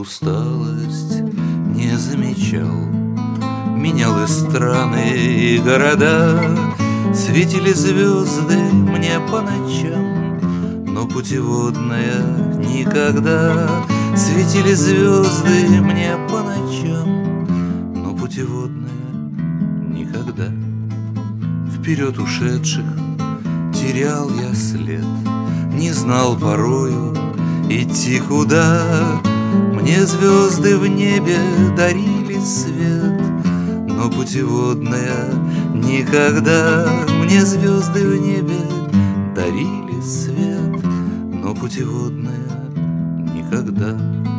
усталость не замечал. Менял и страны, и города, светили звезды мне по ночам, но путеводная никогда. Светили звезды мне по ночам, но путеводная никогда. Вперед ушедших терял я след, не знал порою идти куда. Мне звезды в небе дарили свет, но путеводная никогда. Мне звезды в небе дарили свет, но путеводная никогда.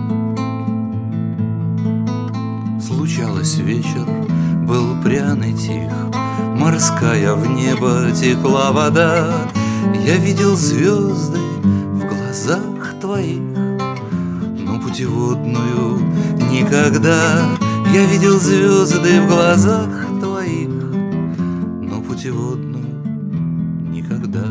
Случалось, вечер был пряный тих, морская в небо текла вода. Я видел звезды в глазах твоих, но путеводную никогда. Я видел звезды в глазах твоих, но путеводную никогда.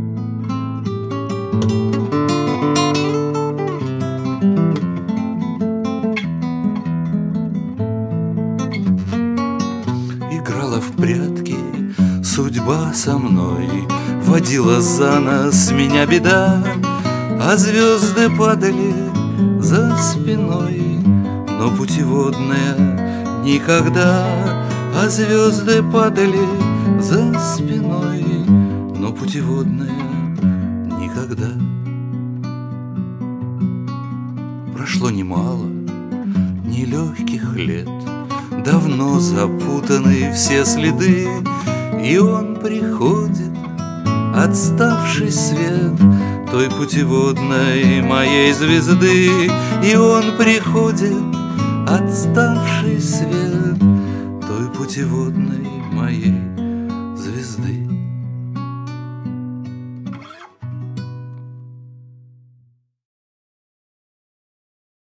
Играла в прятки судьба со мной, водила за нос меня беда, а звезды падали за спиной, но путеводная никогда. А звезды падали за спиной, но путеводная никогда. Прошло немало нелегких лет, давно запутаны все следы, и он приходит, отставший свет той путеводной моей звезды. И он приходит, отставший свет той путеводной моей звезды.